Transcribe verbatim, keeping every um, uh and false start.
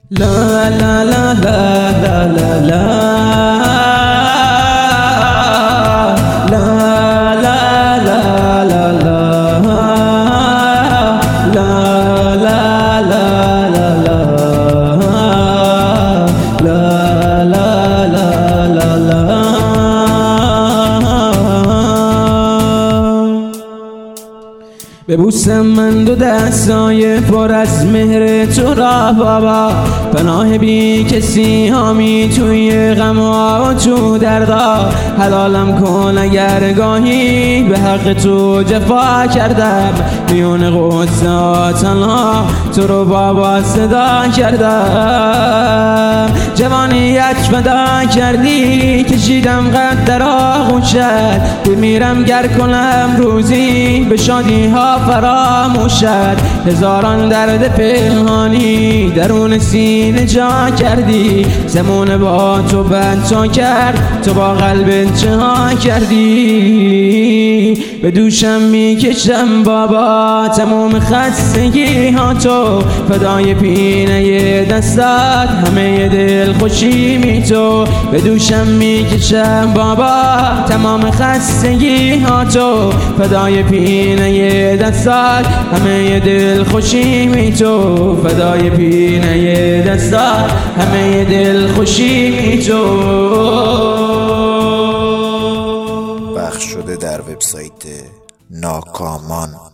لا لا لا لا لا لا لا لا لا لا لا لا لا لا لا لا. ببوسم من دو دستای پر از مهر تو را بابا، پناه بی کسی هامی توی غم و تو دردا. حلالم کن اگر گاهی به حق تو جفا کردم، میون غصه تنها تو رو بابا صدا کردم. جوانیت فدا کردی کشیدم قد در آغوشت، بمیرم گر کنم روزی به شادی ها فراموشت. هزاران درد پنهانی درون سینه جا کردی، زمونه با تو بند تا کرد، تو با قلب چه ها کردی. به دوشم میکشم بابا تمام خستگی ها تو، فدای پینه دستات همه دل خوشی می تو. به دوشم میکشم بابا تمام خستگی ها تو، فدای پینه دستات همه دل خوشی می تو. فدای پینه دستات همه دل خوشی می تو. پخش شده در وبسایت ناکامان.